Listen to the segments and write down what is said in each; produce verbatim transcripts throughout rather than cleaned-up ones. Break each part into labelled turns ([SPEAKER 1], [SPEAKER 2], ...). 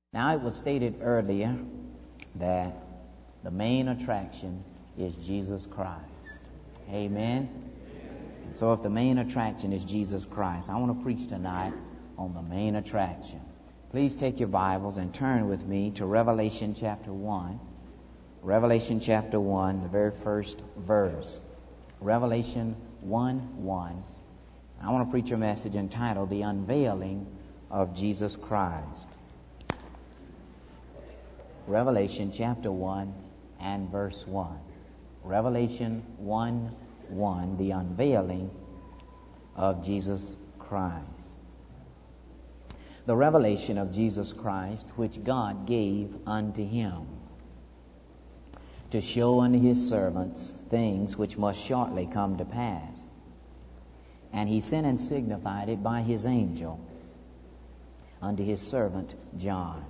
[SPEAKER 1] Now, it was stated earlier that the main attraction is Jesus Christ. Amen? And so if the main attraction is Jesus Christ, I want to preach tonight on the main attraction. Please take your Bibles and turn with me to Revelation chapter one. Revelation chapter one, the very first verse. Revelation one one. I want to preach a message entitled The Unveiling of Jesus Christ. Revelation chapter one and verse one. Revelation one one, the unveiling of Jesus Christ. The revelation of Jesus Christ, which God gave unto him, to show unto his servants things which must shortly come to pass. And he sent and signified it by his angel unto his servant John.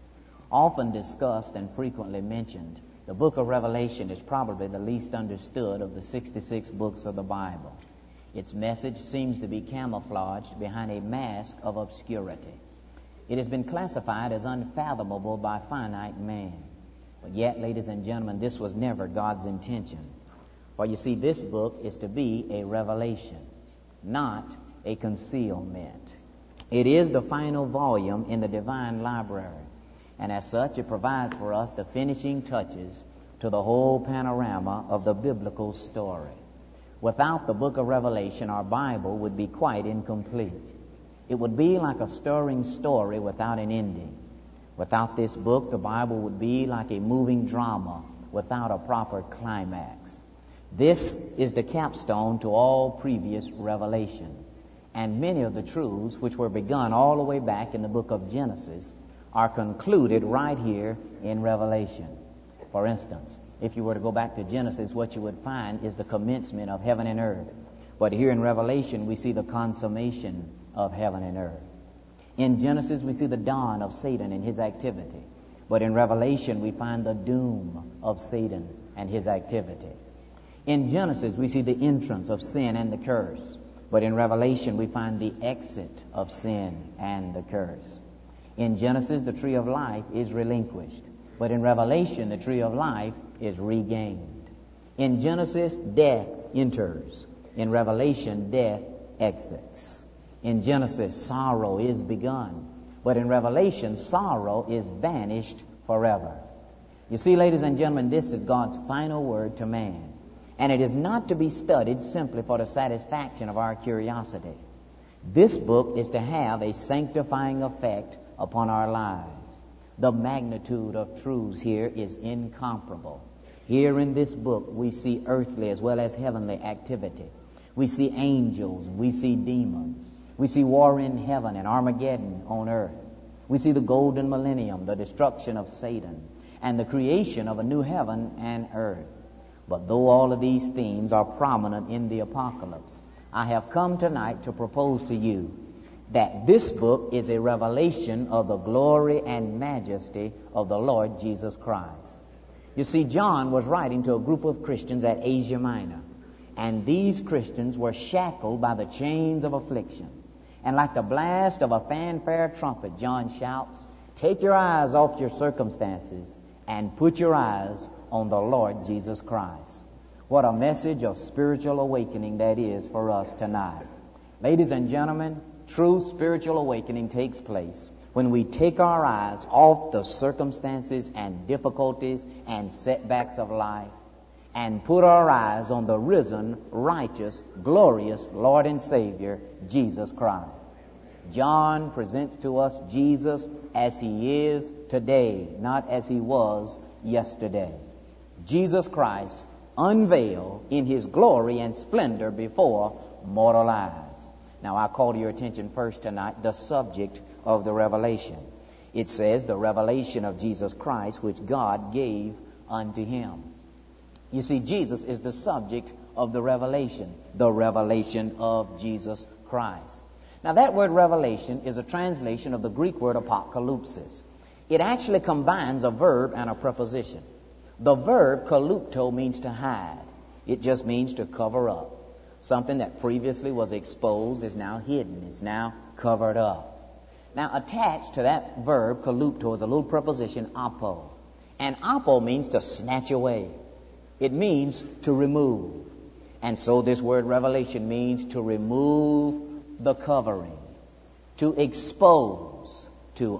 [SPEAKER 1] Often discussed and frequently mentioned, the book of Revelation is probably the least understood of the sixty-six books of the Bible. Its message seems to be camouflaged behind a mask of obscurity. It has been classified as unfathomable by finite man. But yet, ladies and gentlemen, this was never God's intention. For you see, this book is to be a revelation, not a concealment. It is the final volume in the divine library. And as such, it provides for us the finishing touches to the whole panorama of the biblical story. Without the book of Revelation, our Bible would be quite incomplete. It would be like a stirring story without an ending. Without this book, the Bible would be like a moving drama without a proper climax. This is the capstone to all previous revelation. And many of the truths which were begun all the way back in the book of Genesis are concluded right here in Revelation. For instance, if you were to go back to Genesis, what you would find is the commencement of heaven and earth. But here in Revelation, we see the consummation of heaven and earth. In Genesis, we see the dawn of Satan and his activity. But in Revelation, we find the doom of Satan and his activity. In Genesis, we see the entrance of sin and the curse. But in Revelation, we find the exit of sin and the curse. In Genesis, the tree of life is relinquished. But in Revelation, the tree of life is regained. In Genesis, death enters. In Revelation, death exits. In Genesis, sorrow is begun. But in Revelation, sorrow is banished forever. You see, ladies and gentlemen, this is God's final word to man. And it is not to be studied simply for the satisfaction of our curiosity. This book is to have a sanctifying effect upon our lives. The magnitude of truths here is incomparable. Here in this book, we see earthly as well as heavenly activity. We see angels, we see demons. We see war in heaven and Armageddon on earth. We see the golden millennium, the destruction of Satan, and the creation of a new heaven and earth. But though all of these themes are prominent in the apocalypse, I have come tonight to propose to you that this book is a revelation of the glory and majesty of the Lord Jesus Christ. You see, John was writing to a group of Christians at Asia Minor, and these Christians were shackled by the chains of affliction. And like the blast of a fanfare trumpet, John shouts, "Take your eyes off your circumstances and put your eyes on the Lord Jesus Christ." What a message of spiritual awakening that is for us tonight. Ladies and gentlemen, true spiritual awakening takes place when we take our eyes off the circumstances and difficulties and setbacks of life and put our eyes on the risen, righteous, glorious Lord and Savior, Jesus Christ. John presents to us Jesus as he is today, not as he was yesterday. Jesus Christ unveiled in his glory and splendor before mortal eyes. Now, I call to your attention first tonight the subject of the revelation. It says the revelation of Jesus Christ, which God gave unto him. You see, Jesus is the subject of the revelation, the revelation of Jesus Christ. Now, that word revelation is a translation of the Greek word apocalypsis. It actually combines a verb and a preposition. The verb kalupto means to hide. It just means to cover up. Something that previously was exposed is now hidden, is now covered up. Now, attached to that verb, kalupto, is a little preposition, apo. And apo means to snatch away. It means to remove. And so this word revelation means to remove the covering, to expose, to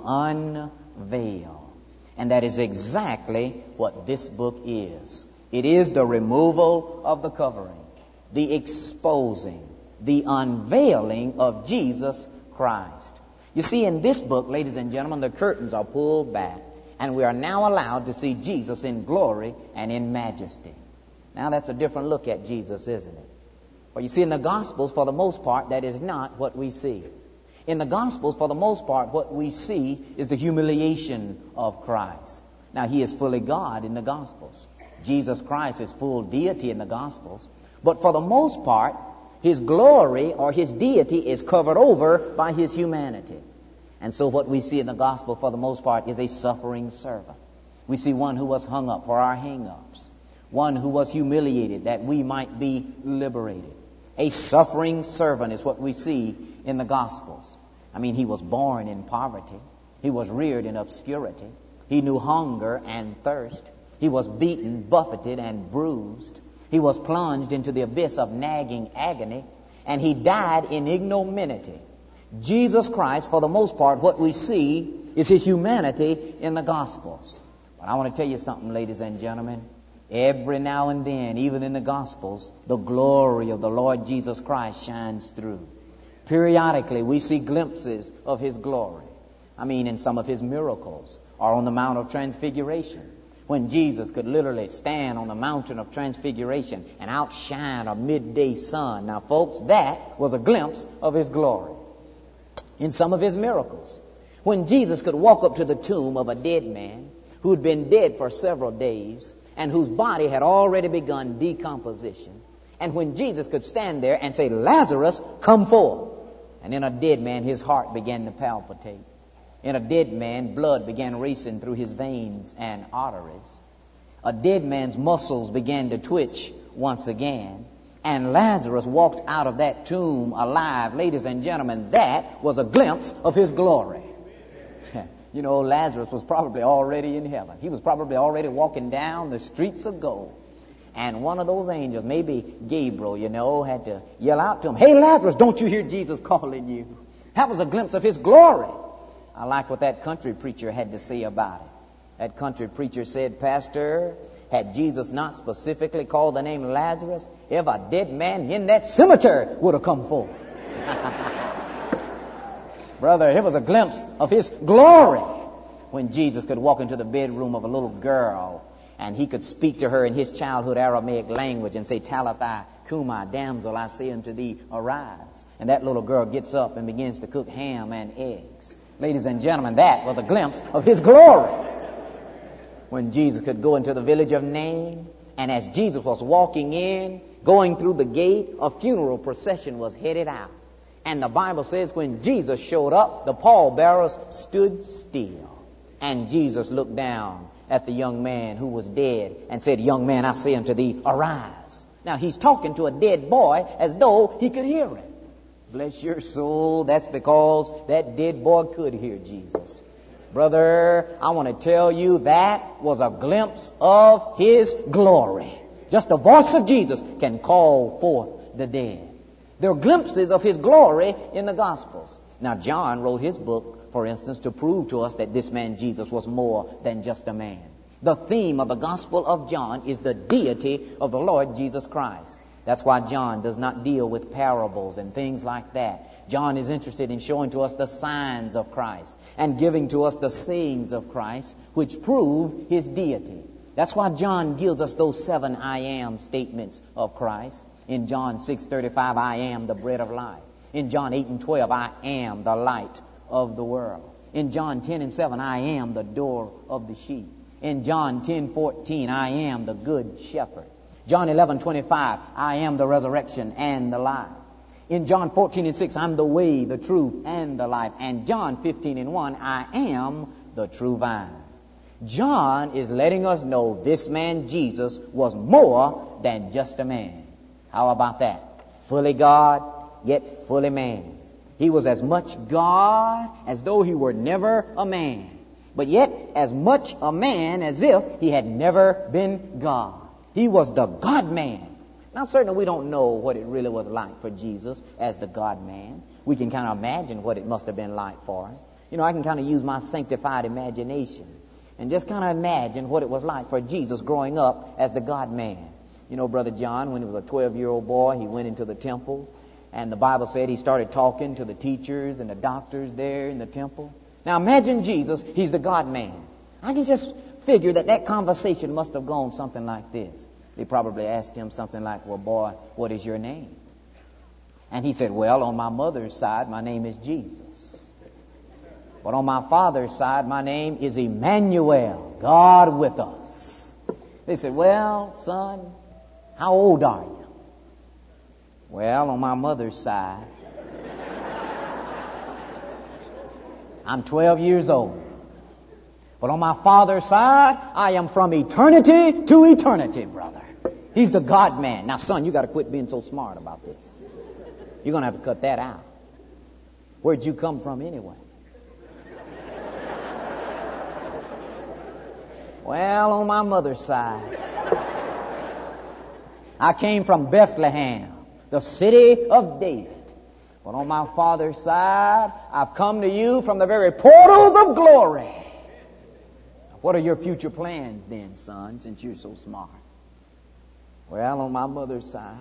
[SPEAKER 1] unveil. And that is exactly what this book is. It is the removal of the covering, the exposing, the unveiling of Jesus Christ. You see, in this book, ladies and gentlemen, the curtains are pulled back, and we are now allowed to see Jesus in glory and in majesty. Now, that's a different look at Jesus, isn't it? Well, you see, in the Gospels, for the most part, that is not what we see. In the Gospels, for the most part, what we see is the humiliation of Christ. Now, he is fully God in the Gospels. Jesus Christ is full deity in the Gospels. But for the most part, his glory or his deity is covered over by his humanity. And so what we see in the Gospel, for the most part, is a suffering servant. We see one who was hung up for our hang-ups. One who was humiliated that we might be liberated. A suffering servant is what we see in the Gospels. I mean, he was born in poverty. He was reared in obscurity. He knew hunger and thirst. He was beaten, buffeted, and bruised. He was plunged into the abyss of nagging agony, and he died in ignominy. Jesus Christ, for the most part, what we see is his humanity in the Gospels. But I want to tell you something, ladies and gentlemen. Every now and then, even in the Gospels, the glory of the Lord Jesus Christ shines through. Periodically, we see glimpses of his glory. I mean, in some of his miracles, or on the Mount of Transfiguration, when Jesus could literally stand on the mountain of Transfiguration and outshine a midday sun. Now, folks, that was a glimpse of his glory. In some of his miracles, when Jesus could walk up to the tomb of a dead man who had been dead for several days and whose body had already begun decomposition, and when Jesus could stand there and say, "Lazarus, come forth." And in a dead man, his heart began to palpitate. In a dead man, blood began racing through his veins and arteries. A dead man's muscles began to twitch once again. And Lazarus walked out of that tomb alive. Ladies and gentlemen, that was a glimpse of his glory. You know, Lazarus was probably already in heaven. He was probably already walking down the streets of gold. And one of those angels, maybe Gabriel, you know, had to yell out to him, "Hey, Lazarus, don't you hear Jesus calling you?" That was a glimpse of his glory. I like what that country preacher had to say about it. That country preacher said, "Pastor, had Jesus not specifically called the name Lazarus, if a dead man in that cemetery would have come forth." Brother, it was a glimpse of his glory when Jesus could walk into the bedroom of a little girl and he could speak to her in his childhood Aramaic language and say, "Talitha cumi, damsel, I say unto thee, arise." And that little girl gets up and begins to cook ham and eggs. Ladies and gentlemen, that was a glimpse of his glory. When Jesus could go into the village of Nain, and as Jesus was walking in, going through the gate, a funeral procession was headed out. And the Bible says when Jesus showed up, the pallbearers stood still. And Jesus looked down at the young man who was dead and said, "Young man, I say unto thee, arise." Now he's talking to a dead boy as though he could hear him. Bless your soul, that's because that dead boy could hear Jesus. Brother, I want to tell you that was a glimpse of his glory. Just the voice of Jesus can call forth the dead. There are glimpses of his glory in the Gospels. Now, John wrote his book, for instance, to prove to us that this man Jesus was more than just a man. The theme of the Gospel of John is the deity of the Lord Jesus Christ. That's why John does not deal with parables and things like that. John is interested in showing to us the signs of Christ and giving to us the sayings of Christ, which prove his deity. That's why John gives us those seven I am statements of Christ. In John six thirty-five, I am the bread of life. In John eight and twelve, I am the light of the world. In John ten and seven, I am the door of the sheep. In John ten fourteen, I am the good shepherd. John eleven twenty-five, I am the resurrection and the life. In John fourteen and six, I'm the way, the truth, and the life. And John fifteen and one, I am the true vine. John is letting us know this man Jesus was more than just a man. How about that? Fully God, yet fully man. He was as much God as though he were never a man, but yet as much a man as if he had never been God. He was the God-man. Now, certainly we don't know what it really was like for Jesus as the God-man. We can kind of imagine what it must have been like for him. You know, I can kind of use my sanctified imagination and just kind of imagine what it was like for Jesus growing up as the God-man. You know, Brother John, when he was a twelve-year-old boy, he went into the temple. And the Bible said he started talking to the teachers and the doctors there in the temple. Now imagine Jesus, he's the God-man. I can just figure that that conversation must have gone something like this. They probably asked him something like, well, boy, what is your name? And he said, well, on my mother's side, my name is Jesus. But on my father's side, my name is Emmanuel, God with us. They said, well, son, how old are you? Well, on my mother's side, I'm twelve years old. But on my father's side, I am from eternity to eternity, brother. He's the God-man. Now, son, you got to quit being so smart about this. You're going to have to cut that out. Where'd you come from anyway? Well, on my mother's side, I came from Bethlehem, the city of David. But on my father's side, I've come to you from the very portals of glory. What are your future plans then, son, since you're so smart? Well, on my mother's side,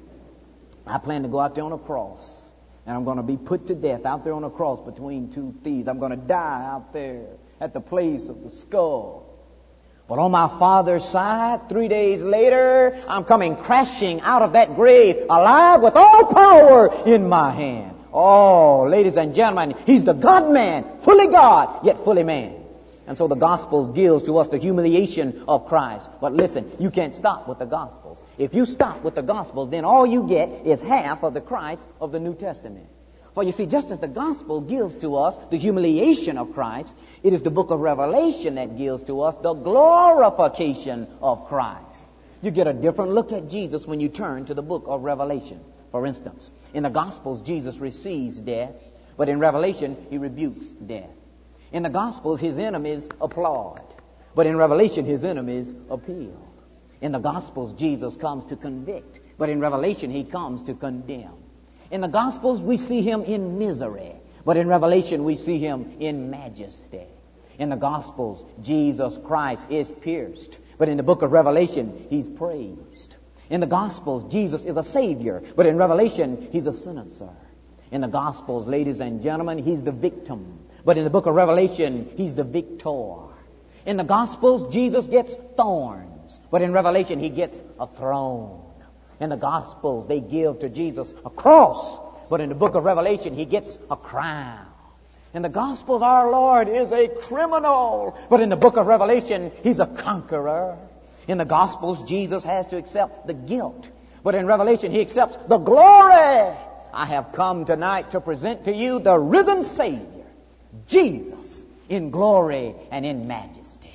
[SPEAKER 1] I plan to go out there on a cross. And I'm going to be put to death out there on a cross between two thieves. I'm going to die out there at the place of the skull. But on my father's side, three days later, I'm coming crashing out of that grave alive with all power in my hand. Oh, ladies and gentlemen, he's the God-man, fully God, yet fully man. And so the Gospels gives to us the humiliation of Christ. But listen, you can't stop with the Gospels. If you stop with the Gospels, then all you get is half of the Christ of the New Testament. For you see, just as the Gospel gives to us the humiliation of Christ, it is the book of Revelation that gives to us the glorification of Christ. You get a different look at Jesus when you turn to the book of Revelation. For instance, in the Gospels, Jesus receives death, but in Revelation, he rebukes death. In the Gospels, his enemies applaud, but in Revelation, his enemies appeal. In the Gospels, Jesus comes to convict, but in Revelation, he comes to condemn. In the Gospels, we see him in misery, but in Revelation, we see him in majesty. In the Gospels, Jesus Christ is pierced, but in the book of Revelation, he's praised. In the Gospels, Jesus is a Savior, but in Revelation, he's a sentencer. In the Gospels, ladies and gentlemen, he's the victim, but in the book of Revelation, he's the victor. In the Gospels, Jesus gets thorns, but in Revelation, he gets a throne. In the Gospels, they give to Jesus a cross, but in the book of Revelation, he gets a crown. In the Gospels, our Lord is a criminal, but in the book of Revelation, he's a conqueror. In the Gospels, Jesus has to accept the guilt, but in Revelation, he accepts the glory. I have come tonight to present to you the risen Savior, Jesus, in glory and in majesty.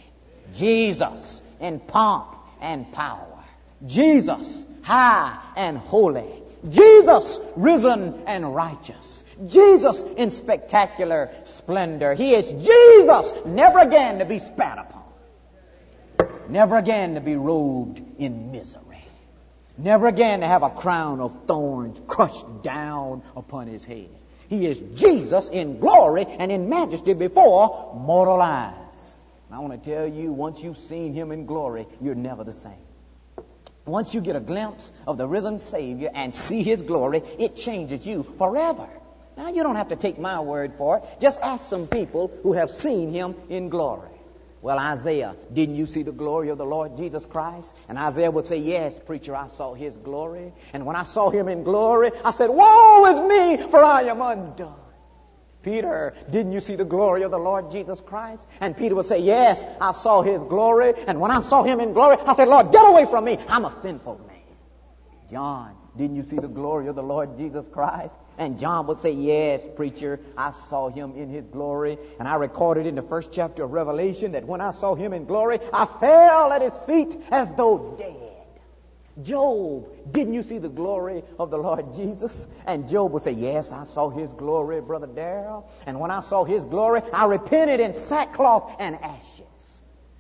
[SPEAKER 1] Jesus in pomp and power. Jesus high and holy. Jesus risen and righteous. Jesus in spectacular splendor. He is Jesus, never again to be spat upon. Never again to be robed in misery. Never again to have a crown of thorns crushed down upon his head. He is Jesus in glory and in majesty before mortal eyes. And I want to tell you, once you've seen him in glory, you're never the same. Once you get a glimpse of the risen Savior and see his glory, it changes you forever. Now, you don't have to take my word for it. Just ask some people who have seen him in glory. Well, Isaiah, didn't you see the glory of the Lord Jesus Christ? And Isaiah would say, yes, preacher, I saw his glory. And when I saw him in glory, I said, woe is me, for I am undone. Peter, didn't you see the glory of the Lord Jesus Christ? And Peter would say, yes, I saw his glory. And when I saw him in glory, I said, Lord, get away from me. I'm a sinful man. John, didn't you see the glory of the Lord Jesus Christ? And John would say, yes, preacher, I saw him in his glory. And I recorded in the first chapter of Revelation that when I saw him in glory, I fell at his feet as though dead.
[SPEAKER 2] Job, didn't you see the glory of the Lord Jesus? And Job would say, yes, I saw his glory, Brother Darrell. And when I saw his glory, I repented in sackcloth and ashes.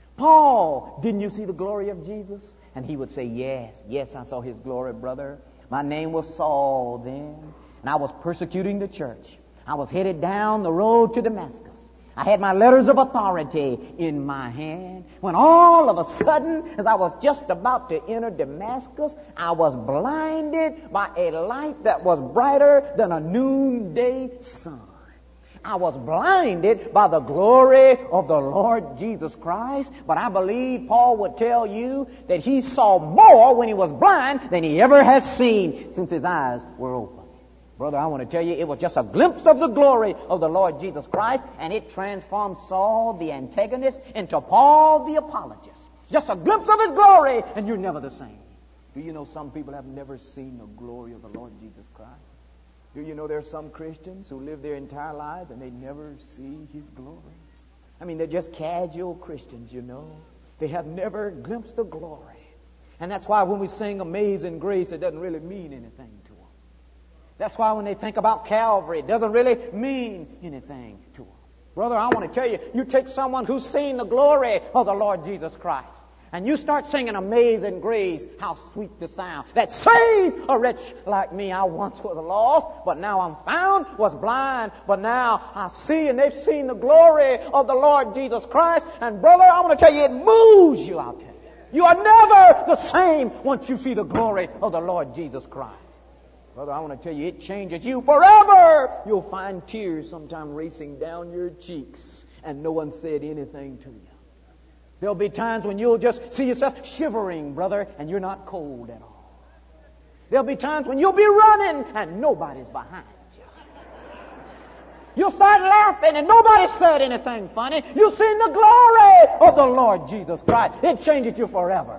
[SPEAKER 2] Paul, didn't you see the glory of Jesus? And he would say, yes, yes, I saw his glory, brother. My name was Saul then, and I was persecuting the church. I was headed down the road to Damascus. I had my letters of authority in my hand, when all of a sudden, as I was just about to enter Damascus, I was blinded by a light that was brighter than a noonday sun. I was blinded by the glory of the Lord Jesus Christ. But I believe Paul would tell you that he saw more when he was blind than he ever has seen since his eyes were open. Brother, I want to tell you, it was just a glimpse of the glory of the Lord Jesus Christ, and it transformed Saul, the antagonist, into Paul, the apologist. Just a glimpse of his glory, and you're never the same. Do you know some people have never seen the glory of the Lord Jesus Christ? Do you know there are some Christians who live their entire lives and they never see his glory? I mean, they're just casual Christians, you know. They have never glimpsed the glory. And that's why when we sing Amazing Grace, it doesn't really mean anything to them. That's why when they think about Calvary, it doesn't really mean anything to them. Brother, I want to tell you, you take someone who's seen the glory of the Lord Jesus Christ, and you start singing Amazing Grace, how sweet the sound that saved a wretch like me. I once was lost, but now I'm found, was blind, but now I see. And they've seen the glory of the Lord Jesus Christ. And brother, I want to tell you, it moves you, I'll tell you. You are never the same once you see the glory of the Lord Jesus Christ. Brother, I want to tell you, it changes you forever. You'll find tears sometime racing down your cheeks, and no one said anything to you. There'll be times when you'll just see yourself shivering, brother, and you're not cold at all. There'll be times when you'll be running and nobody's behind you. You'll start laughing and nobody said anything funny. You've seen the glory of the Lord Jesus Christ. It changes you forever.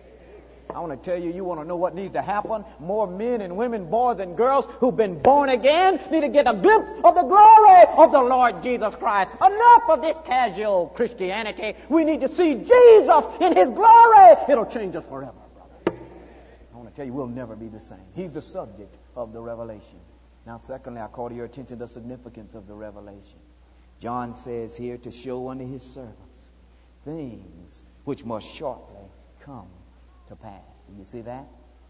[SPEAKER 2] I want to tell you, you want to know what needs to happen? More men and women, boys and girls who've been born again need to get a glimpse of the glory of the Lord Jesus Christ. Enough of this casual Christianity. We need to see Jesus in His glory. It'll change us forever, brother. I want to tell you, we'll never be the same. He's the subject of the revelation. Now, secondly, I call to your attention the significance of the revelation. John says here, to show unto His servants things which must shortly come to pass. Do you see that?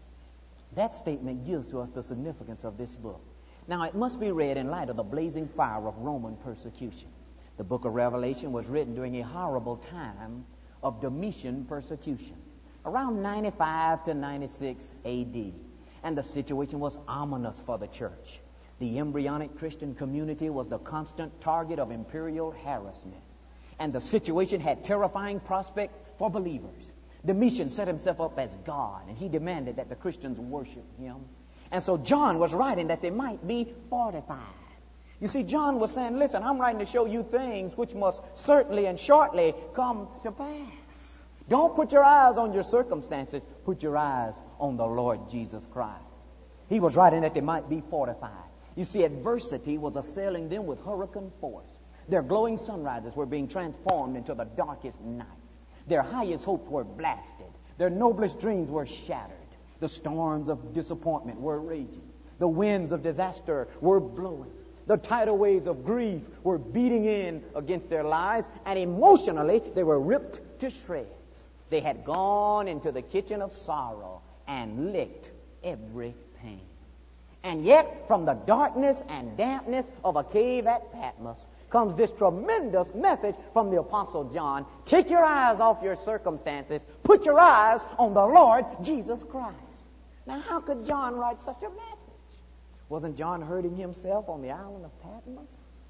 [SPEAKER 2] That statement gives to us the significance of this book. Now, it must be read in light of the blazing fire of Roman persecution. The book of Revelation was written during a horrible time of Domitian persecution, around ninety-five to ninety-six A D. And the situation was ominous for the church. The embryonic Christian community was the constant target of imperial harassment. And the situation had terrifying prospect for believers. Domitian set himself up as God, and he demanded that the Christians worship him. And so John was writing that they might be fortified. You see, John was saying, listen, I'm writing to show you things which must certainly and shortly come to pass. Don't put your eyes on your circumstances. Put your eyes on the Lord Jesus Christ. He was writing that they might be fortified. You see, adversity was assailing them with hurricane force. Their glowing sunrises were being transformed into the darkest nights. Their highest hopes were blasted. Their noblest dreams were shattered. The storms of disappointment were raging. The winds of disaster were blowing. The tidal waves of grief were beating in against their lives, and emotionally they were ripped to shreds. They had gone into the kitchen of sorrow and licked every pain. And yet, from the darkness and dampness of a cave at Patmos, comes this tremendous message from the Apostle John. Take your eyes off your circumstances. Put your eyes on the Lord Jesus Christ. Now, how could John write such a message? Wasn't John hurting himself on the island of Patmos?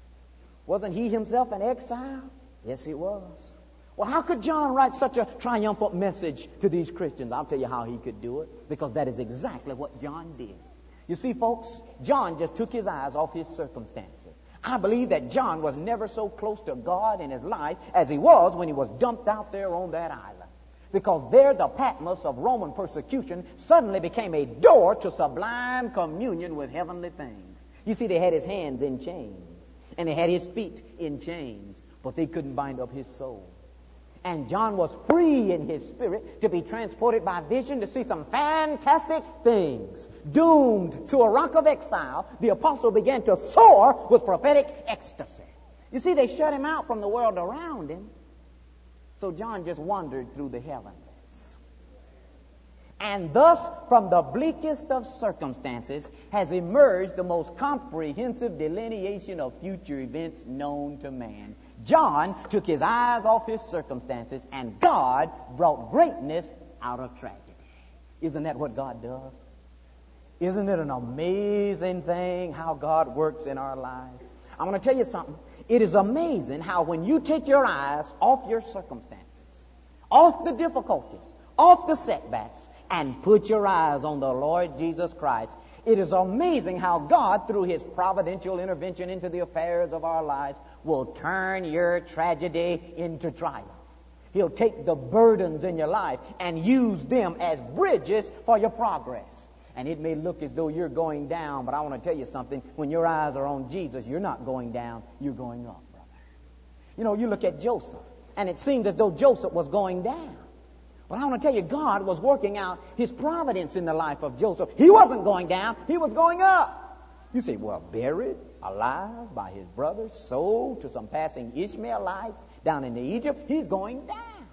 [SPEAKER 2] Wasn't he himself an exile? Yes, he was. Well, how could John write such a triumphant message to these Christians? I'll tell you how he could do it, because that is exactly what John did. You see, folks, John just took his eyes off his circumstances. I believe that John was never so close to God in his life as he was when he was dumped out there on that island. Because there, the Patmos of Roman persecution suddenly became a door to sublime communion with heavenly things. You see, they had his hands in chains, and they had his feet in chains, but they couldn't bind up his soul. And John was free in his spirit to be transported by vision to see some fantastic things. Doomed to a rock of exile, the apostle began to soar with prophetic ecstasy. You see, they shut him out from the world around him. So John just wandered through the heavens. And thus, from the bleakest of circumstances, has emerged the most comprehensive delineation of future events known to man. John took his eyes off his circumstances, and God brought greatness out of tragedy. Isn't that what God does? Isn't it an amazing thing how God works in our lives? I'm going to tell you something. It is amazing how when you take your eyes off your circumstances, off the difficulties, off the setbacks, and put your eyes on the Lord Jesus Christ, it is amazing how God, through His providential intervention into the affairs of our lives, will turn your tragedy into triumph. He'll take the burdens in your life and use them as bridges for your progress. And it may look as though you're going down, but I want to tell you something. When your eyes are on Jesus, you're not going down, you're going up, brother. You know, you look at Joseph, and it seems as though Joseph was going down. But I want to tell you, God was working out His providence in the life of Joseph. He wasn't going down, he was going up. You say, well, buried, alive by his brothers, sold to some passing Ishmaelites down into Egypt, he's going down.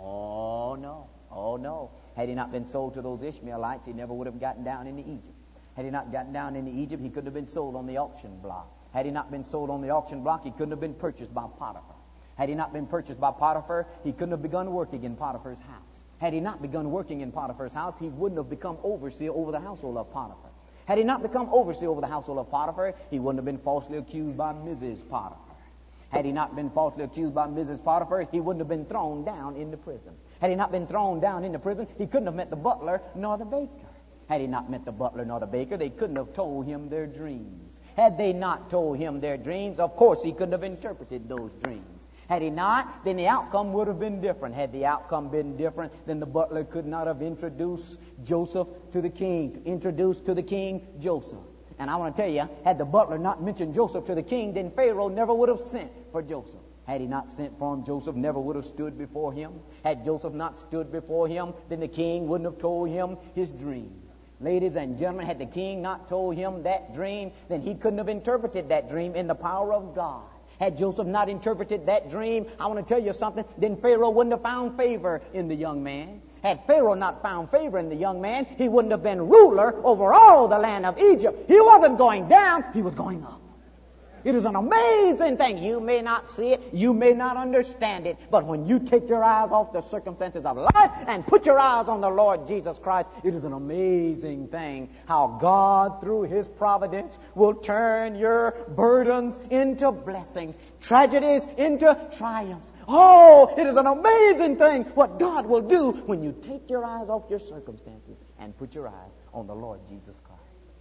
[SPEAKER 2] Oh, no. Oh, no. Had he not been sold to those Ishmaelites, he never would have gotten down into Egypt. Had he not gotten down into Egypt, he couldn't have been sold on the auction block. Had he not been sold on the auction block, he couldn't have been purchased by Potiphar. Had he not been purchased by Potiphar, he couldn't have begun working in Potiphar's house. Had he not begun working in Potiphar's house, he wouldn't have become overseer over the household of Potiphar. Had he not become overseer over the household of Potiphar, he wouldn't have been falsely accused by Missus Potiphar. Had he not been falsely accused by Missus Potiphar, he wouldn't have been thrown down into prison. Had he not been thrown down into prison, he couldn't have met the butler nor the baker. Had he not met the butler nor the baker, they couldn't have told him their dreams. Had they not told him their dreams, of course he couldn't have interpreted those dreams. Had he not, then the outcome would have been different. Had the outcome been different, then the butler could not have introduced Joseph to the king, introduced to the king Joseph. And I want to tell you, had the butler not mentioned Joseph to the king, then Pharaoh never would have sent for Joseph. Had he not sent for him, Joseph never would have stood before him. Had Joseph not stood before him, then the king wouldn't have told him his dream. Ladies and gentlemen, had the king not told him that dream, then he couldn't have interpreted that dream in the power of God. Had Joseph not interpreted that dream, I want to tell you something, then Pharaoh wouldn't have found favor in the young man. Had Pharaoh not found favor in the young man, he wouldn't have been ruler over all the land of Egypt. He wasn't going down, he was going up. It is an amazing thing. You may not see it, you may not understand it, but when you take your eyes off the circumstances of life and put your eyes on the Lord Jesus Christ, it is an amazing thing how God, through His providence, will turn your burdens into blessings, tragedies into triumphs. Oh, it is an amazing thing what God will do when you take your eyes off your circumstances and put your eyes on the Lord Jesus Christ.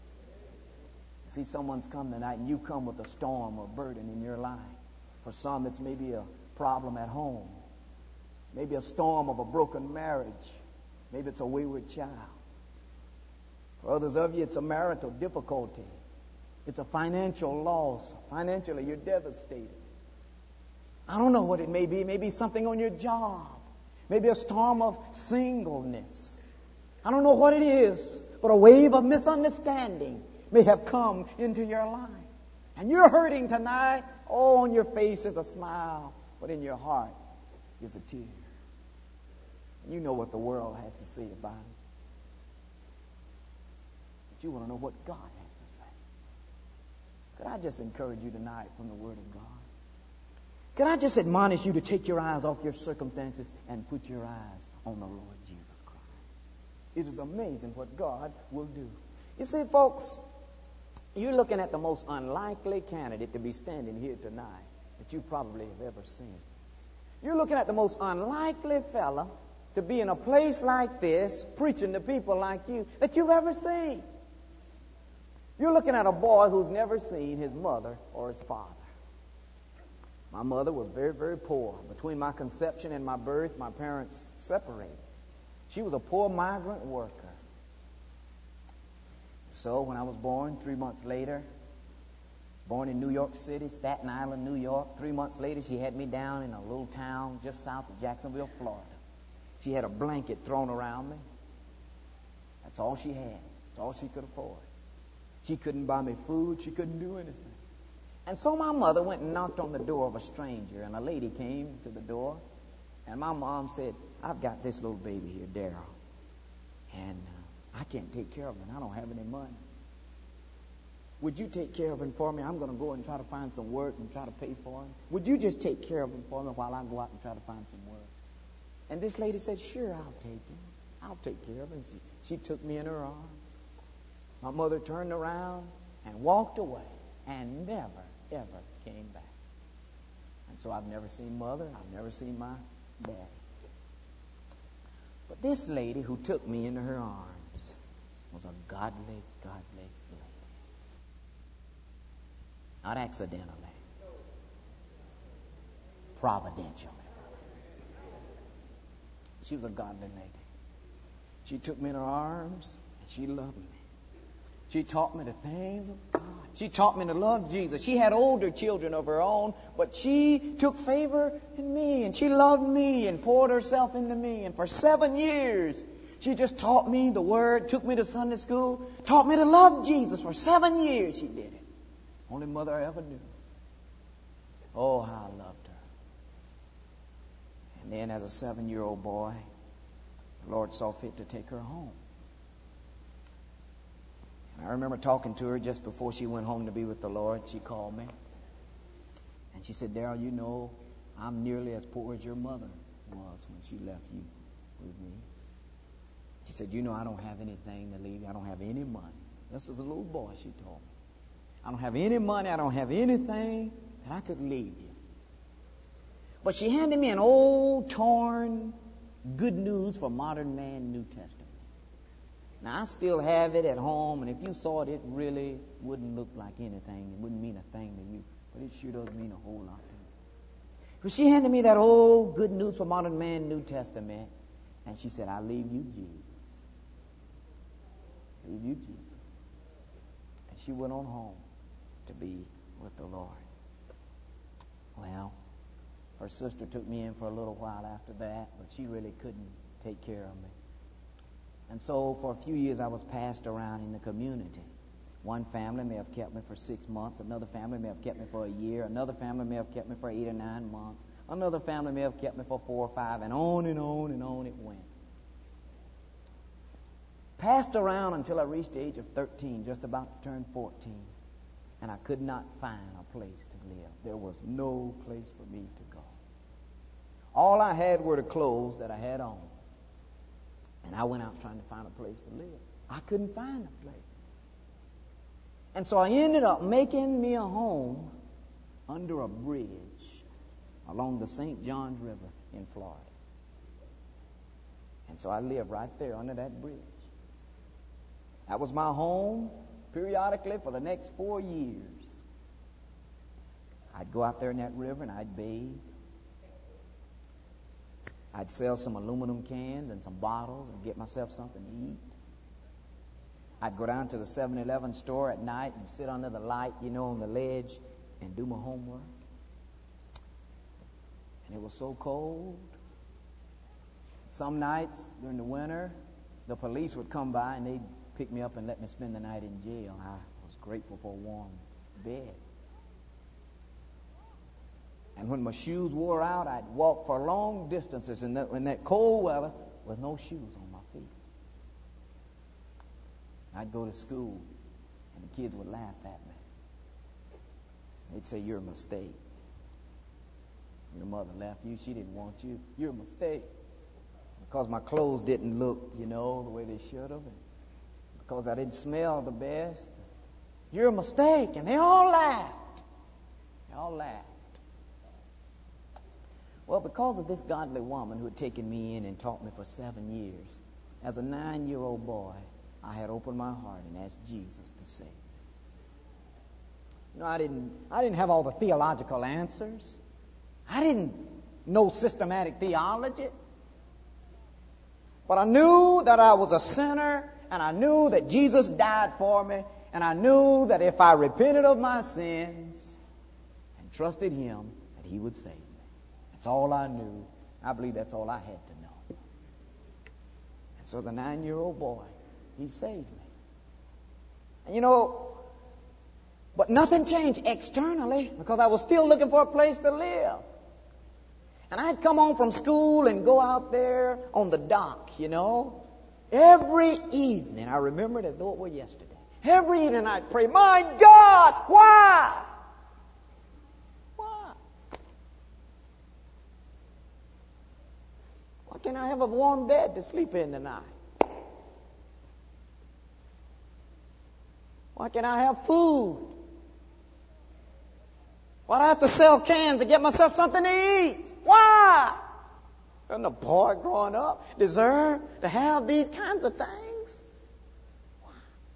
[SPEAKER 2] See, someone's come tonight and you come with a storm or burden in your life. For some, it's maybe a problem at home. Maybe a storm of a broken marriage. Maybe it's a wayward child. For others of you, it's a marital difficulty. It's a financial loss. Financially, you're devastated. I don't know what it may be. Maybe something on your job. Maybe a storm of singleness. I don't know what it is, but a wave of misunderstanding may have come into your life. And you're hurting tonight. Oh, on your face is a smile, but in your heart is a tear. You know what the world has to say about it. But you want to know what God has to say. Could I just encourage you tonight from the Word of God? Could I just admonish you to take your eyes off your circumstances and put your eyes on the Lord Jesus Christ? It is amazing what God will do. You see, folks, you're looking at the most unlikely candidate to be standing here tonight that you probably have ever seen. You're looking at the most unlikely fella to be in a place like this, preaching to people like you, that you've ever seen. You're looking at a boy who's never seen his mother or his father. My mother was very, very poor. Between my conception and my birth, my parents separated. She was a poor migrant worker. So when I was born, three months later, Born in New York City, Staten Island, New York. Three months later, she had me down in a little town just south of Jacksonville, Florida. She had a blanket thrown around me. That's all she had. That's all she could afford. She couldn't buy me food. She couldn't do anything. And so my mother went and knocked on the door of a stranger, and a lady came to the door, and my mom said, I've got this little baby here, Daryl, and uh, I can't take care of him. I don't have any money. Would you take care of him for me? I'm going to go and try to find some work and try to pay for him. Would you just take care of him for me while I go out and try to find some work? And this lady said, sure, I'll take him. I'll take care of him. She, she took me in her arms. My mother turned around and walked away and never, ever came back. And so I've never seen Mother. I've never seen my daddy. But this lady who took me into her arms was a godly, godly lady. Not accidentally. Providentially. She was a godly lady. She took me in her arms and she loved me. She taught me the things of God. She taught me to love Jesus. She had older children of her own, but she took favor in me, and she loved me and poured herself into me. And for seven years, she just taught me the Word, took me to Sunday school, taught me to love Jesus. For seven years she did it. Only mother I ever knew. Oh, how I loved her. And then as a seven-year-old boy, the Lord saw fit to take her home. I remember talking to her just before she went home to be with the Lord. She called me. And she said, Daryl, you know, I'm nearly as poor as your mother was when she left you with me. She said, you know, I don't have anything to leave you. I don't have any money. This is a little boy, she told me. I don't have any money. I don't have anything that I could leave you. But she handed me an old, torn, Good News for Modern Man New Testament. Now, I still have it at home, and if you saw it, it really wouldn't look like anything. It wouldn't mean a thing to you, but it sure does mean a whole lot to me. But she handed me that old Good News for Modern Man New Testament, and she said, I leave you Jesus. I leave you Jesus. And she went on home to be with the Lord. Well, her sister took me in for a little while after that, but she really couldn't take care of me. And so for a few years I was passed around in the community. One family may have kept me for six months. Another family may have kept me for a year. Another family may have kept me for eight or nine months. Another family may have kept me for four or five, and on and on and on it went. Passed around until I reached the age of thirteen, just about to turn fourteen. And I could not find a place to live. There was no place for me to go. All I had were the clothes that I had on. And I went out trying to find a place to live. I couldn't find a place. And so I ended up making me a home under a bridge along the Saint Johns River in Florida. And so I lived right there under that bridge. That was my home periodically for the next four years. I'd go out there in that river and I'd bathe. I'd sell some aluminum cans and some bottles and get myself something to eat. I'd go down to the seven eleven store at night and sit under the light, you know, on the ledge and do my homework. And it was so cold. Some nights during the winter, the police would come by and they'd pick me up and let me spend the night in jail. I was grateful for a warm bed. And when my shoes wore out, I'd walk for long distances in that, in that cold weather with no shoes on my feet. I'd go to school, and the kids would laugh at me. They'd say, you're a mistake. Your mother left you. She didn't want you. You're a mistake. Because my clothes didn't look, you know, the way they should have. And because I didn't smell the best. You're a mistake. And they all laughed. They all laughed. Well, because of this godly woman who had taken me in and taught me for seven years, as a nine-year-old boy, I had opened my heart and asked Jesus to save me. You know, I didn't, I didn't have all the theological answers. I didn't know systematic theology. But I knew that I was a sinner, and I knew that Jesus died for me, And I knew that if I repented of my sins and trusted Him, that He would save me. That's all I knew. I believe that's all I had to know. And so the nine-year-old boy, he saved me. And you know, but nothing changed externally because I was still looking for a place to live. And I'd come home from school and go out there on the dock, you know. Every evening, I remember it as though it were yesterday. Every evening I'd pray, my God, why? Why? Why can't I have a warm bed to sleep in tonight? Why can't I have food? Why do I have to sell cans to get myself something to eat? Why? Doesn't a boy growing up deserve to have these kinds of things? Why?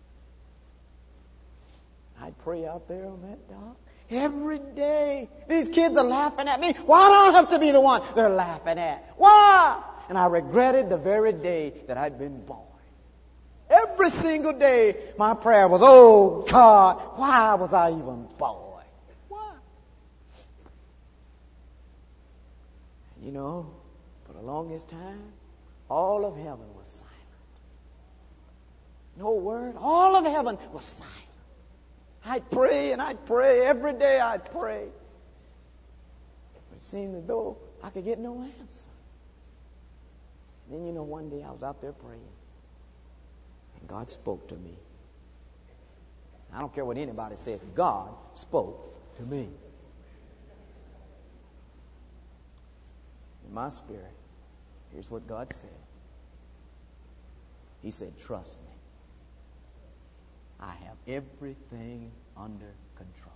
[SPEAKER 2] I'd pray out there on that dock every day. These kids are laughing at me. Why do I have to be the one they're laughing at? Why? And I regretted the very day that I'd been born. Every single day, my prayer was, oh, God, why was I even born? Why? You know, for the longest time, all of heaven was silent. No word. All of heaven was silent. I'd pray and I'd pray. Every day I'd pray. But it seemed as though I could get no answer. Then, you know, one day I was out there praying. And God spoke to me. I don't care what anybody says. God spoke to me. In my spirit, here's what God said. He said, trust me. I have everything under control.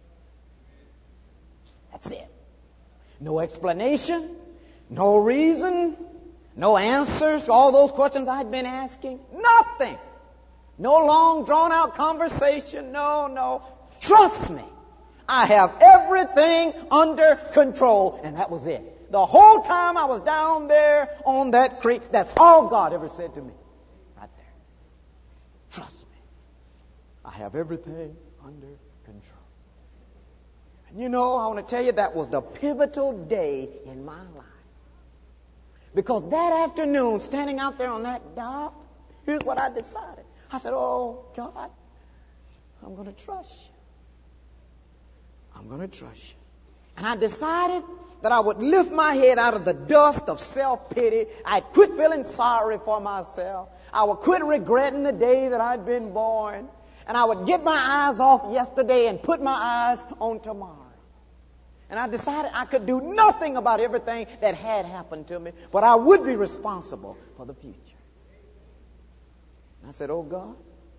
[SPEAKER 2] That's it. No explanation, no reason, no answers to all those questions I'd been asking. Nothing. No long drawn-out conversation. No, no. Trust me. I have everything under control. And that was it. The whole time I was down there on that creek, that's all God ever said to me. Right there. Trust me. I have everything under control. And you know, I want to tell you, that was the pivotal day in my life. Because that afternoon, standing out there on that dock, here's what I decided. I said, oh, God, I'm going to trust you. I'm going to trust you. And I decided that I would lift my head out of the dust of self-pity. I'd quit feeling sorry for myself. I would quit regretting the day that I'd been born. And I would get my eyes off yesterday and put my eyes on tomorrow. And I decided I could do nothing about everything that had happened to me, but I would be responsible for the future. And I said, oh God,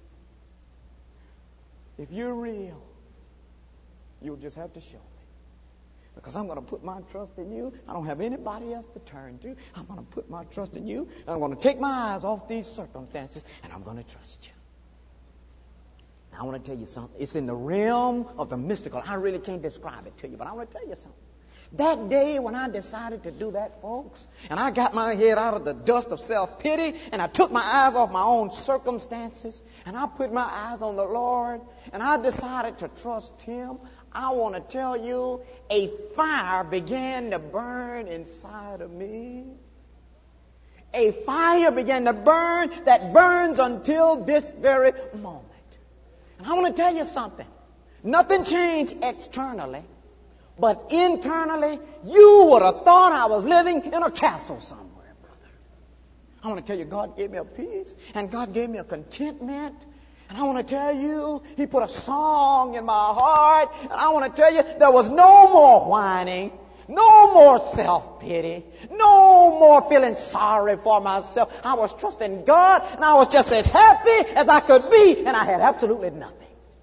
[SPEAKER 2] if you're real, you'll just have to show me. Because I'm going to put my trust in you. I don't have anybody else to turn to. I'm going to put my trust in you. I'm going to take my eyes off these circumstances, and I'm going to trust you. Now, I want to tell you something. It's in the realm of the mystical. I really can't describe it to you, but I want to tell you something. That day when I decided to do that, folks, and I got my head out of the dust of self-pity, and I took my eyes off my own circumstances, and I put my eyes on the Lord, and I decided to trust Him, I want to tell you, a fire began to burn inside of me. A fire began to burn that burns until this very moment. And I want to tell you something. Nothing changed externally, but internally, you would have thought I was living in a castle somewhere, brother. I want to tell you, God gave me a peace, and God gave me a contentment. And I want to tell you, He put a song in my heart. And I want to tell you, there was no more whining, no more self-pity, no more feeling sorry for myself. I was trusting God, and I was just as happy as I could be, and I had absolutely nothing.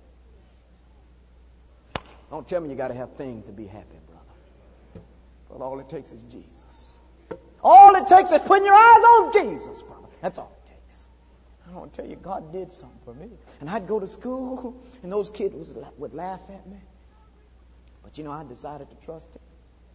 [SPEAKER 2] Don't tell me you got to have things to be happy, brother. But all it takes is Jesus. All it takes is putting your eyes on Jesus, brother. That's all it takes. I want to tell you, God did something for me. And I'd go to school, and those kids would laugh at me. But you know, I decided to trust Him.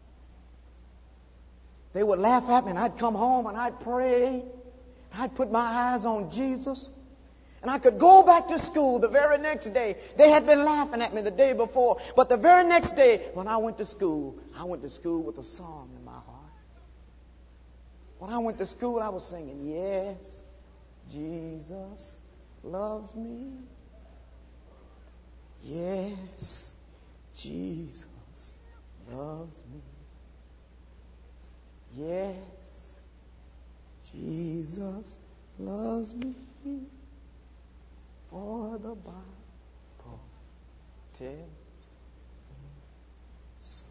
[SPEAKER 2] They would laugh at me, and I'd come home, and I'd pray. I'd put my eyes on Jesus. And I could go back to school the very next day. They had been laughing at me the day before. But the very next day, when I went to school, I went to school with a song in my heart. When I went to school, I was singing, yes, Jesus loves me. Yes, Jesus loves me. Yes, Jesus loves me. For the Bible tells me so.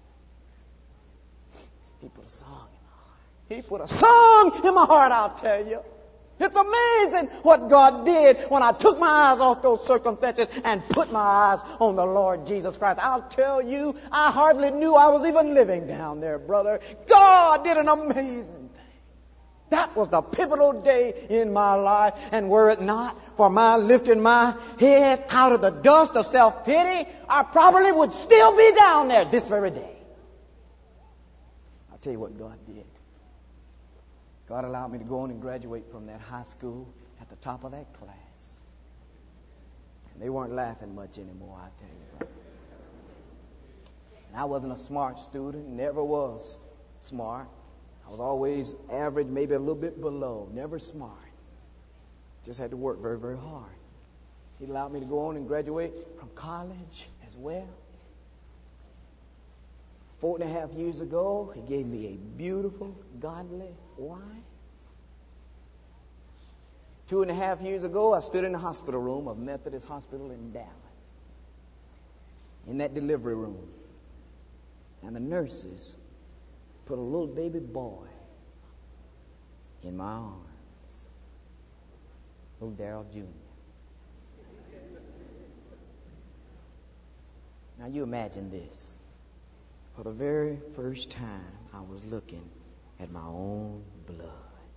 [SPEAKER 2] He put a song in my heart. He put a song in my heart, I'll tell you. It's amazing what God did when I took my eyes off those circumstances and put my eyes on the Lord Jesus Christ. I'll tell you, I hardly knew I was even living down there, brother. God did an amazing thing. That was the pivotal day in my life. And were it not for my lifting my head out of the dust of self-pity, I probably would still be down there this very day. I'll tell you what God did. God allowed me to go on and graduate from that high school at the top of that class. And they weren't laughing much anymore, I tell you. Brother. And I wasn't a smart student, never was smart. I was always average, maybe a little bit below, never smart. Just had to work very, very hard. He allowed me to go on and graduate from college as well. Four and a half years ago, He gave me a beautiful, godly wife. Two and a half years ago, I stood in the hospital room of Methodist Hospital in Dallas. In that delivery room. And the nurses put a little baby boy in my arms. Little Darrell Junior Now you imagine this. For the very first time, I was looking at my own blood.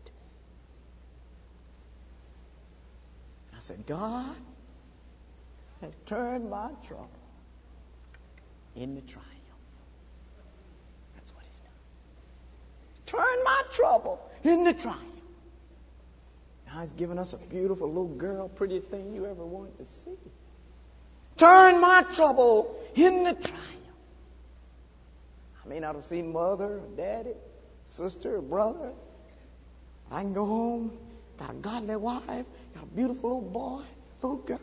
[SPEAKER 2] I said, God has turned my trouble into triumph. That's what He's done. He's turned my trouble into triumph. Now He's given us a beautiful little girl, prettiest thing you ever wanted to see. Turn my trouble into triumph. I may not have seen mother or daddy, sister or brother. I can go home, got a godly wife, got a beautiful little boy, little girl.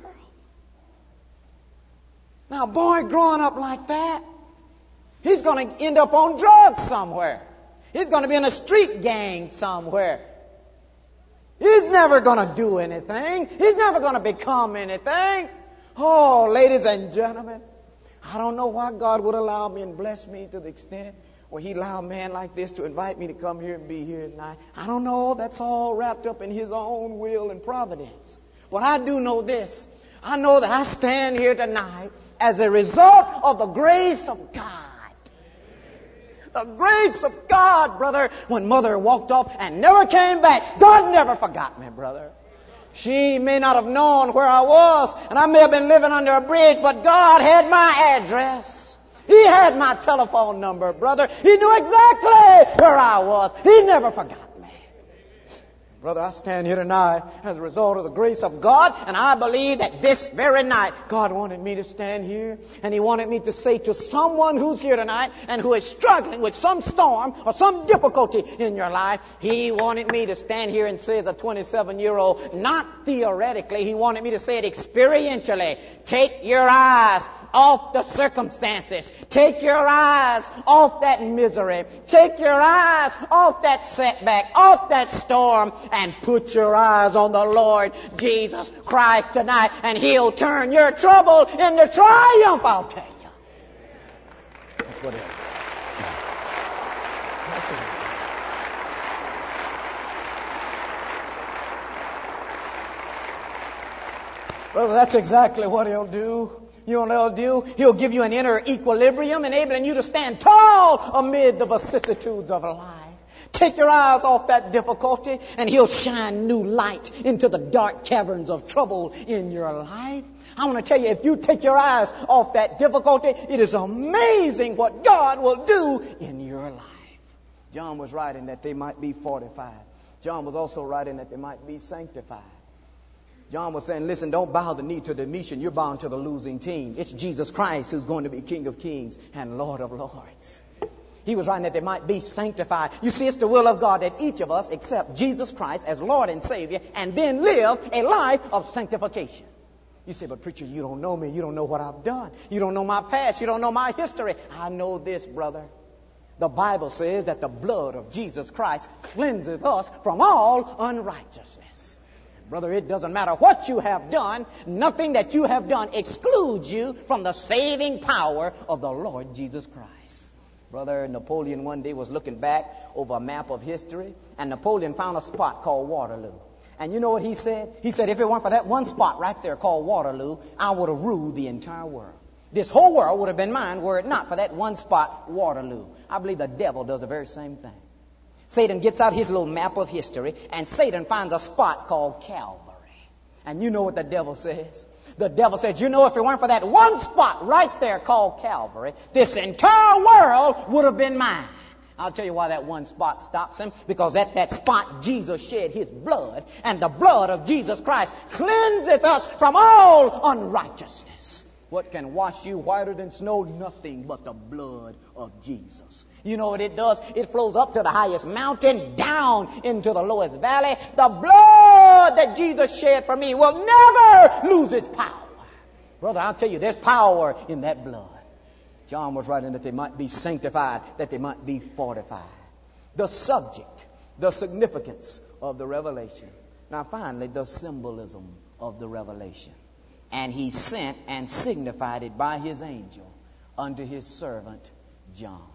[SPEAKER 2] Now, a boy growing up like that, he's going to end up on drugs somewhere. He's going to be in a street gang somewhere. He's never going to do anything. He's never going to become anything. Oh, ladies and gentlemen, I don't know why God would allow me and bless me to the extent where He allowed a man like this to invite me to come here and be here tonight. I don't know. That's all wrapped up in His own will and providence. But I do know this. I know that I stand here tonight as a result of the grace of God. The grace of God, brother. When mother walked off and never came back, God never forgot me, brother. She may not have known where I was, and I may have been living under a bridge, but God had my address. He had my telephone number, brother. He knew exactly where I was. He never forgot me. Brother, I stand here tonight as a result of the grace of God, and I believe that this very night, God wanted me to stand here, and He wanted me to say to someone who's here tonight and who is struggling with some storm or some difficulty in your life, He wanted me to stand here and say as a twenty-seven-year-old, not theoretically, He wanted me to say it experientially. Take your eyes off the circumstances. Take your eyes off that misery. Take your eyes off that setback, off that storm, and put your eyes on the Lord Jesus Christ tonight, and He'll turn your trouble into triumph, I'll tell you. That's what it is. That's it. Brother, that's exactly what He'll do. You know what He'll do? He'll give you an inner equilibrium, enabling you to stand tall amid the vicissitudes of life. Take your eyes off that difficulty, and He'll shine new light into the dark caverns of trouble in your life. I want to tell you, if you take your eyes off that difficulty, it is amazing what God will do in your life. John was writing that they might be fortified. John was also writing that they might be sanctified. John was saying, listen, don't bow the knee to Domitian. You're bound to the losing team. It's Jesus Christ who's going to be King of Kings and Lord of Lords. He was writing that they might be sanctified. You see, it's the will of God that each of us accept Jesus Christ as Lord and Savior and then live a life of sanctification. You say, but preacher, you don't know me. You don't know what I've done. You don't know my past. You don't know my history. I know this, brother. The Bible says that the blood of Jesus Christ cleanseth us from all unrighteousness. Brother, it doesn't matter what you have done. Nothing that you have done excludes you from the saving power of the Lord Jesus Christ. Brother, Napoleon one day was looking back over a map of history, and Napoleon found a spot called Waterloo. And you know what he said? He said, if it weren't for that one spot right there called Waterloo, I would have ruled the entire world. This whole world would have been mine were it not for that one spot, Waterloo. I believe the devil does the very same thing. Satan gets out his little map of history, and Satan finds a spot called Calvary. And you know what the devil says? The devil says, you know, if it weren't for that one spot right there called Calvary, this entire world would have been mine. I'll tell you why that one spot stops him. Because at that spot, Jesus shed his blood, and the blood of Jesus Christ cleanseth us from all unrighteousness. What can wash you whiter than snow? Nothing but the blood of Jesus. You know what it does? It flows up to the highest mountain, down into the lowest valley. The blood that Jesus shed for me will never lose its power. Brother, I'll tell you, there's power in that blood. John was writing that they might be sanctified, that they might be fortified. The subject, the significance of the revelation. Now finally, the symbolism of the revelation. And he sent and signified it by his angel unto his servant John.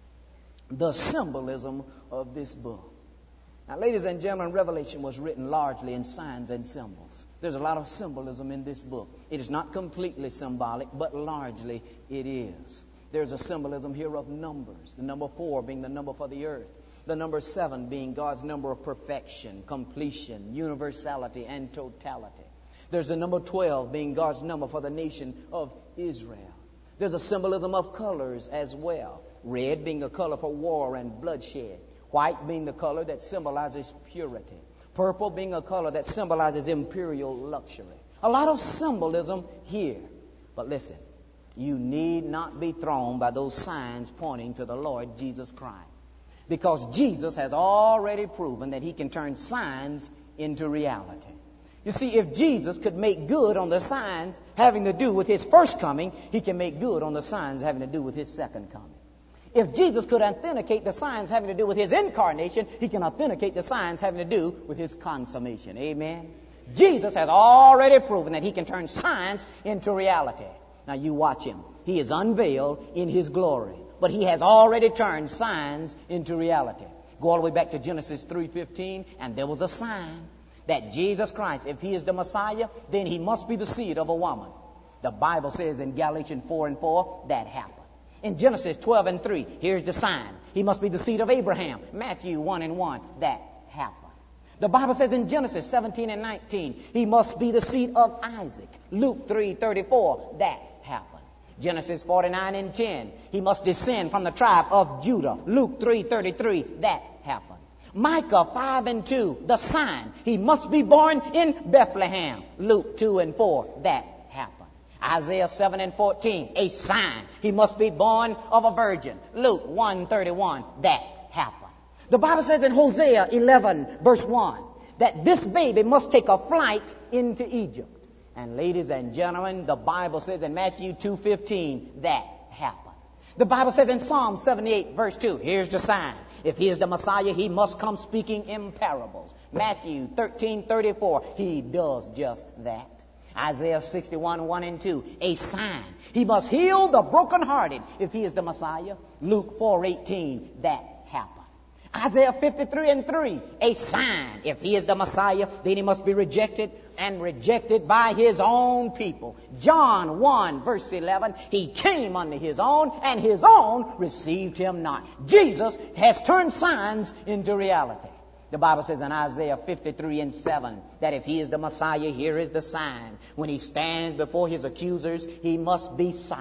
[SPEAKER 2] The symbolism of this book. Now, ladies and gentlemen, Revelation was written largely in signs and symbols. There's a lot of symbolism in this book. It is not completely symbolic, but largely it is. There's a symbolism here of numbers. The number four being the number for the earth. The number seven being God's number of perfection, completion, universality, and totality. There's the number twelve being God's number for the nation of Israel. There's a symbolism of colors as well. Red being a color for war and bloodshed. White being the color that symbolizes purity. Purple being a color that symbolizes imperial luxury. A lot of symbolism here. But listen, you need not be thrown by those signs pointing to the Lord Jesus Christ. Because Jesus has already proven that he can turn signs into reality. You see, if Jesus could make good on the signs having to do with his first coming, he can make good on the signs having to do with his second coming. If Jesus could authenticate the signs having to do with his incarnation, he can authenticate the signs having to do with his consummation. Amen? Jesus has already proven that he can turn signs into reality. Now you watch him. He is unveiled in his glory. But he has already turned signs into reality. Go all the way back to Genesis three fifteen, and there was a sign that Jesus Christ, if he is the Messiah, then he must be the seed of a woman. The Bible says in Galatians four and four, that happened. In Genesis twelve and three, here's the sign. He must be the seed of Abraham. Matthew one and one, that happened. The Bible says in Genesis seventeen and nineteen, he must be the seed of Isaac. Luke three thirty-four, that happened. Genesis forty-nine and ten, he must descend from the tribe of Judah. Luke three thirty-three, that happened. Micah five and two, the sign. He must be born in Bethlehem. Luke two and four, that happened. Isaiah seven and fourteen, a sign. He must be born of a virgin. Luke one thirty-one, that happened. The Bible says in Hosea eleven verse one, that this baby must take a flight into Egypt. And ladies and gentlemen, the Bible says in Matthew two fifteen, that happened. The Bible says in Psalm seventy-eight verse two, here's the sign. If he is the Messiah, he must come speaking in parables. Matthew thirteen thirty-four, he does just that. Isaiah sixty-one, one and two, a sign. He must heal the brokenhearted if he is the Messiah. Luke four eighteen, that happened. Isaiah fifty-three and three, a sign. If he is the Messiah, then he must be rejected and rejected by his own people. John one verse eleven, he came unto his own, and his own received him not. Jesus has turned signs into reality. The Bible says in Isaiah fifty-three and seven that if he is the Messiah, here is the sign. When he stands before his accusers, he must be silent.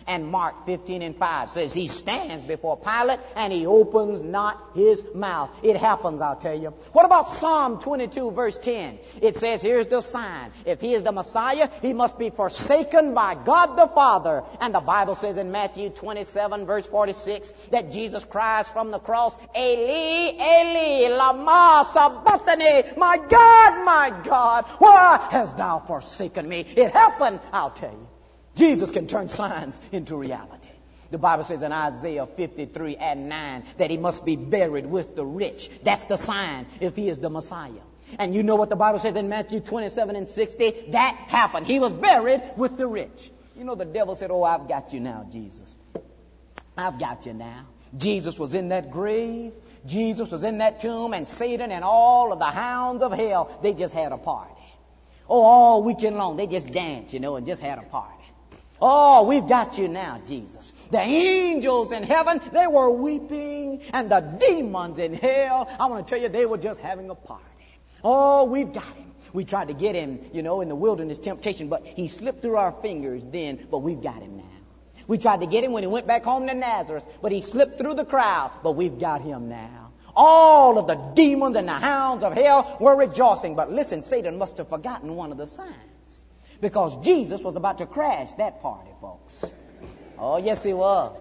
[SPEAKER 2] And Mark fifteen and five says he stands before Pilate and he opens not his mouth. It happens, I'll tell you. What about Psalm twenty-two verse ten? It says, here's the sign. If he is the Messiah, he must be forsaken by God the Father. And the Bible says in Matthew twenty-seven verse forty-six that Jesus cries from the cross, Eli, Eli, lama sabachthani. My God, my God, why hast thou forsaken me? It happened, I'll tell you. Jesus can turn signs into reality. The Bible says in Isaiah fifty-three and nine that he must be buried with the rich. That's the sign if he is the Messiah. And you know what the Bible says in Matthew twenty-seven and sixty? That happened. He was buried with the rich. You know, the devil said, oh, I've got you now, Jesus. I've got you now. Jesus was in that grave. Jesus was in that tomb, and Satan and all of the hounds of hell, they just had a party. Oh, all weekend long, they just danced, you know, and just had a party. Oh, we've got you now, Jesus. The angels in heaven, they were weeping, and the demons in hell, I want to tell you, they were just having a party. Oh, we've got him. We tried to get him, you know, in the wilderness temptation, but he slipped through our fingers then, but we've got him now. We tried to get him when he went back home to Nazareth, but he slipped through the crowd, but we've got him now. All of the demons and the hounds of hell were rejoicing. But listen, Satan must have forgotten one of the signs. Because Jesus was about to crash that party, folks. Oh, yes, he was.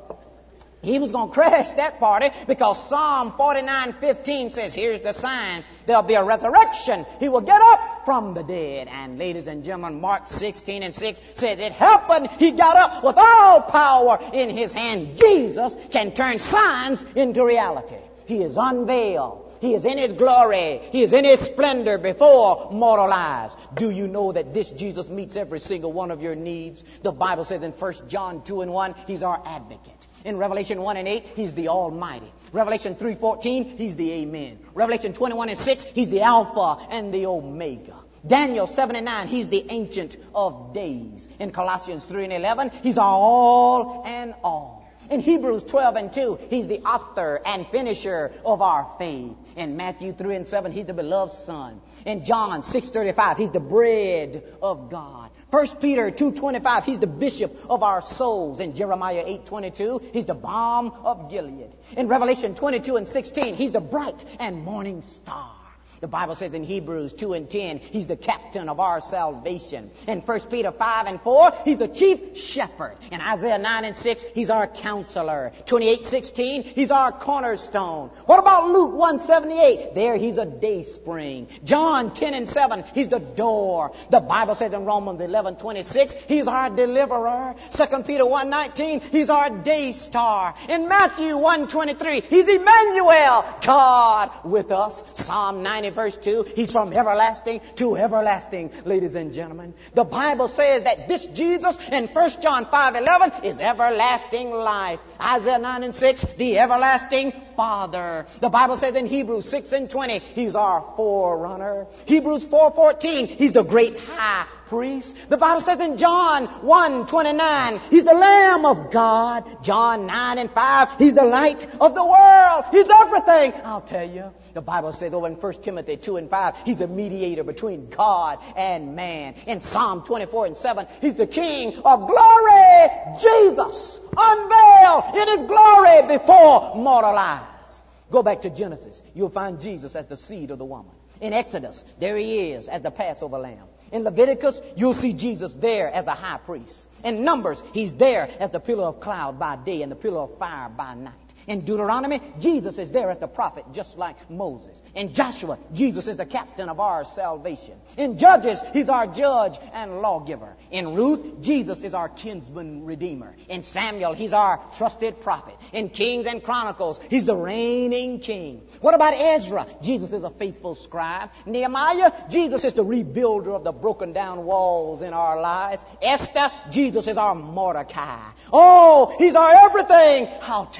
[SPEAKER 2] He was going to crash that party because Psalm forty-nine fifteen says, here's the sign. There'll be a resurrection. He will get up from the dead. And ladies and gentlemen, Mark sixteen and six says it happened. He got up with all power in his hand. Jesus can turn signs into reality. He is unveiled. He is in his glory. He is in his splendor before mortal eyes. Do you know that this Jesus meets every single one of your needs? The Bible says in First John two and one, he's our advocate. In Revelation one and eight, he's the Almighty. Revelation three fourteen, he's the Amen. Revelation twenty-one and six, he's the Alpha and the Omega. Daniel seven and nine, he's the Ancient of Days. In Colossians three and eleven, he's our all and all. In Hebrews twelve and two, he's the author and finisher of our faith. In Matthew three and seven, he's the beloved Son. In John six thirty-five, he's the bread of God. First Peter two twenty-five, he's the bishop of our souls. In Jeremiah eight twenty-two, he's the balm of Gilead. In Revelation twenty-two and sixteen, he's the bright and morning star. The Bible says in Hebrews two and ten, he's the captain of our salvation. In First Peter five and four, he's the chief shepherd. In Isaiah nine and six, he's our counselor. twenty-eight sixteen, he's our cornerstone. What about Luke one seventy-eight? There he's a day spring. John ten and seven, he's the door. The Bible says in Romans eleven twenty-six, he's our deliverer. Second Peter one nineteen, he's our day star. In Matthew one twenty-three, he's Emmanuel, God with us. Psalm ninety verse two, he's from everlasting to everlasting, ladies and gentlemen. The Bible says that this Jesus in First John five eleven is everlasting life. Isaiah nine and six, the everlasting Father. The Bible says in Hebrews six and twenty, he's our forerunner. Hebrews four fourteen, he's the great high priest. The Bible says in John one twenty-nine, he's the Lamb of God. John nine and five, he's the light of the world. He's everything. I'll tell you. The Bible says over in First Timothy two and five, he's a mediator between God and man. In Psalm twenty-four and seven, he's the King of glory. Jesus unveiled in his glory before mortal eyes. Go back to Genesis. You'll find Jesus as the seed of the woman. In Exodus, there he is as the Passover lamb. In Leviticus, you'll see Jesus there as the high priest. In Numbers, he's there as the pillar of cloud by day and the pillar of fire by night. In Deuteronomy, Jesus is there as the prophet, just like Moses. In Joshua, Jesus is the captain of our salvation. In Judges, he's our judge and lawgiver. In Ruth, Jesus is our kinsman redeemer. In Samuel, he's our trusted prophet. In Kings and Chronicles, he's the reigning king. What about Ezra? Jesus is a faithful scribe. Nehemiah, Jesus is the rebuilder of the broken down walls in our lives. Esther, Jesus is our Mordecai. Oh, he's our everything. I'll tell you,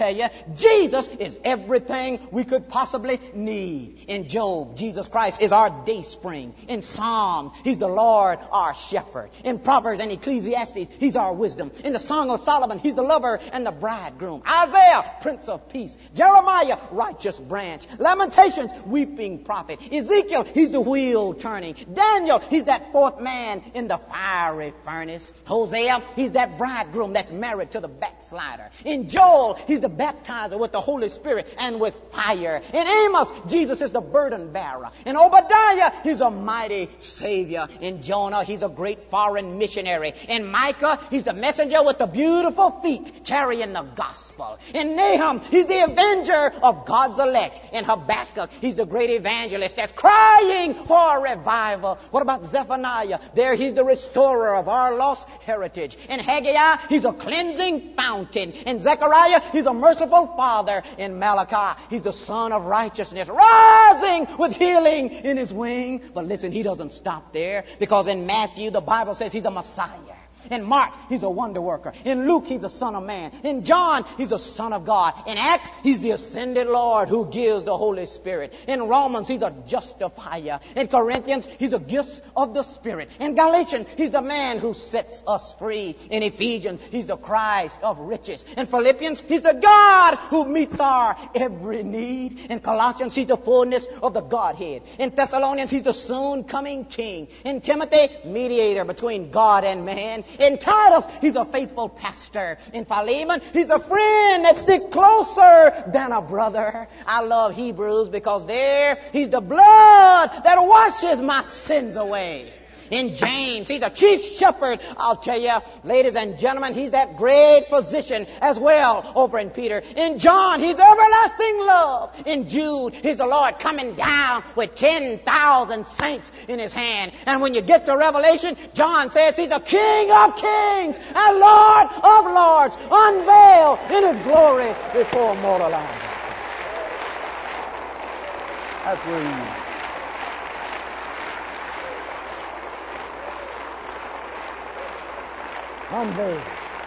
[SPEAKER 2] Jesus is everything we could possibly need. In Job, Jesus Christ is our dayspring. In Psalms, He's the Lord, our shepherd. In Proverbs and Ecclesiastes, He's our wisdom. In the Song of Solomon, He's the lover and the bridegroom. Isaiah, Prince of Peace. Jeremiah, righteous branch. Lamentations, weeping prophet. Ezekiel, He's the wheel turning. Daniel, He's that fourth man in the fiery furnace. Hosea, He's that bridegroom that's married to the backslider. In Joel, He's the baptizer with the Holy Spirit and with fire. In Amos, Jesus is the burden bearer. In Obadiah, He's a mighty Savior. In Jonah, He's a great foreign missionary. In Micah, He's the messenger with the beautiful feet carrying the gospel. In Nahum, He's the avenger of God's elect. In Habakkuk, He's the great evangelist that's crying for a revival. What about Zephaniah? There He's the restorer of our lost heritage. In Haggai, He's a cleansing fountain. In Zechariah, He's a merciful Father. In Malachi, He's the Son of righteousness, rising with healing in His wing. But listen, He doesn't stop there, because in Matthew, the Bible says He's a Messiah. In Mark, He's a wonder worker. In Luke, He's the Son of Man. In John, He's the Son of God. In Acts, He's the ascended Lord who gives the Holy Spirit. In Romans, He's a justifier. In Corinthians, He's a gift of the Spirit. In Galatians, He's the man who sets us free. In Ephesians, He's the Christ of riches. In Philippians, He's the God who meets our every need. In Colossians, He's the fullness of the Godhead. In Thessalonians, He's the soon coming King. In Timothy, mediator between God and man. In Titus, He's a faithful pastor. In Philemon, He's a friend that sticks closer than a brother. I love Hebrews because there He's the blood that washes my sins away. In James, He's a chief shepherd. I'll tell you, ladies and gentlemen, He's that great physician as well over in Peter. In John, He's everlasting love. In Jude, He's the Lord coming down with ten thousand saints in His hand. And when you get to Revelation, John says He's a King of kings and Lord of lords, unveiled in His glory before mortal eyes. That's where He is. Unveiled.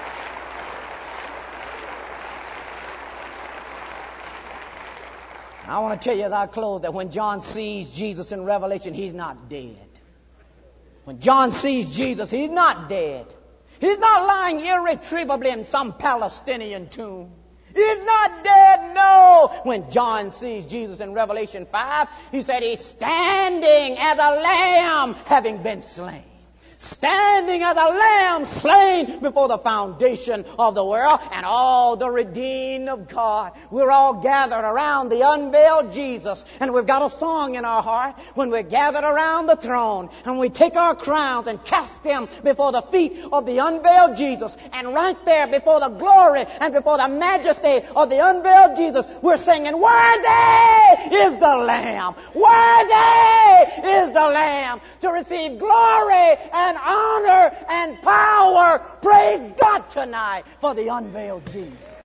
[SPEAKER 2] I want to tell you as I close that when John sees Jesus in Revelation, he's not dead. When John sees Jesus, he's not dead. He's not lying irretrievably in some Palestinian tomb. He's not dead, no. When John sees Jesus in Revelation five, he said he's standing as a lamb having been slain. Standing as a lamb slain before the foundation of the world, and all the redeemed of God. We're all gathered around the unveiled Jesus, and we've got a song in our heart when we're gathered around the throne, and we take our crowns and cast them before the feet of the unveiled Jesus. And right there before the glory and before the majesty of the unveiled Jesus, we're singing, "Worthy is the Lamb, worthy is the Lamb to receive glory and honor and power." Praise God tonight for the unveiled Jesus.